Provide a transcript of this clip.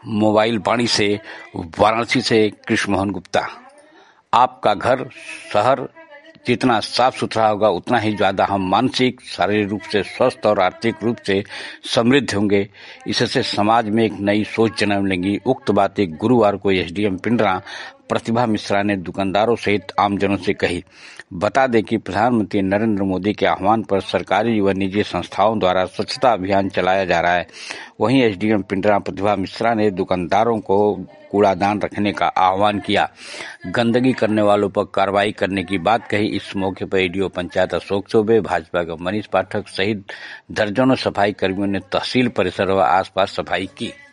Mobile वाणी से वाराणसी से कृष्ण मोहन गुप्ता। आपका घर शहर जितना साफ सुथरा होगा उतना ही ज्यादा हम मानसिक शारीरिक रूप से स्वस्थ और आर्थिक रूप से समृद्ध होंगे। इससे समाज में एक नई सोच जन्म लेंगी। उक्त बातें गुरुवार को एसडीएम पिंडरा प्रतिभा मिश्रा ने दुकानदारों सहित आमजनों से कही। बता दें कि प्रधानमंत्री नरेंद्र मोदी के आह्वान पर सरकारी व निजी संस्थाओं द्वारा स्वच्छता अभियान चलाया जा रहा है। वहीं एसडीएम पिंडरा प्रतिभा मिश्रा ने दुकानदारों को कूड़ादान रखने का आह्वान किया। गंदगी करने वालों पर कार्रवाई करने की बात कही। इस मौके पर एडीओ पंचायत अशोक चौबे, भाजपा के मनीष पाठक सहित दर्जनों सफाई कर्मियों ने तहसील परिसर व आसपास सफाई की।